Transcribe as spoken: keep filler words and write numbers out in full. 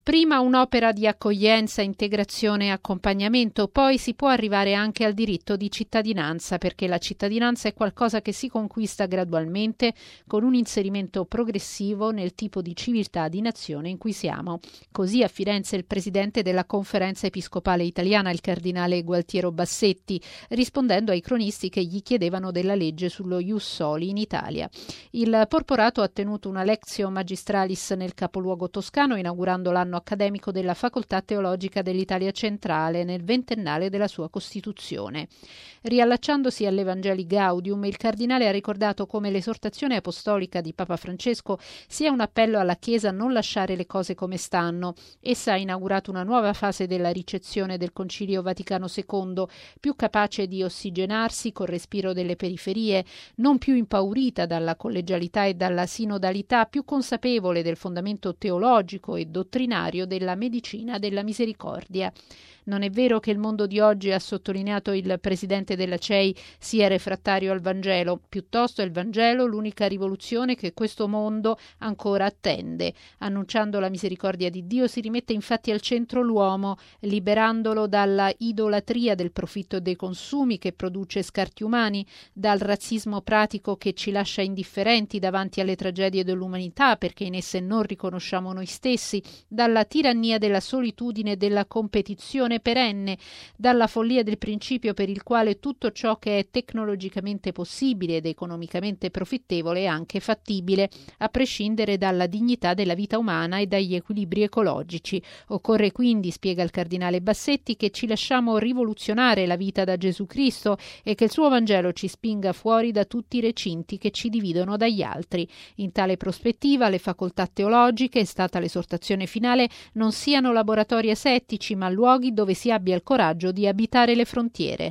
Prima un'opera di accoglienza, integrazione e accompagnamento, poi si può arrivare anche al diritto di cittadinanza, perché la cittadinanza è qualcosa che si conquista gradualmente con un inserimento progressivo nel tipo di civiltà di nazione in cui siamo. Così a Firenze il presidente della Conferenza Episcopale Italiana, il cardinale Gualtiero Bassetti, rispondendo ai cronisti che gli chiedevano della legge sullo ius soli in Italia. Il porporato ha tenuto una lectio magistralis nel capoluogo toscano, inaugurando l'anno accademico della Facoltà Teologica dell'Italia Centrale nel ventennale della sua Costituzione. Riallacciandosi all'Evangelii Gaudium, il cardinale ha ricordato come l'esortazione apostolica di Papa Francesco sia un appello alla Chiesa a non lasciare le cose come stanno. Essa ha inaugurato una nuova fase della ricezione del Concilio Vaticano secondo, più capace di ossigenarsi col respiro delle periferie, non più impaurita dalla collegialità e dalla sinodalità, più consapevole del fondamento teologico e dottrinario della medicina della misericordia. Non è vero che il mondo di oggi, ha sottolineato il presidente della C E I, sia refrattario al Vangelo, piuttosto è il Vangelo l'unica rivoluzione che questo mondo ancora attende. Annunciando la misericordia di Dio si rimette infatti al centro l'uomo, liberandolo dalla idolatria del profitto e dei consumi che produce scarti umani, dal razzismo pratico che ci lascia indifferenti davanti alle tragedie dell'umanità perché in esse non riconosciamo noi stessi, dalla tirannia della solitudine e della competizione perenne, dalla follia del principio per il quale tutto ciò che è tecnologicamente possibile ed economicamente profittevole è anche fattibile, a prescindere dalla dignità della vita umana e dagli equilibri ecologici. Occorre quindi, spiega il cardinale Bassetti, che ci lasciamo rivoluzionare la vita da Gesù Cristo e che il suo Vangelo ci spinga fuori da tutti i recinti che ci dividono dagli altri. In tale prospettiva, le facoltà teologiche, è stata l'esortazione finale, non siano laboratori asettici, ma luoghi dove si abbia il coraggio di abitare le frontiere.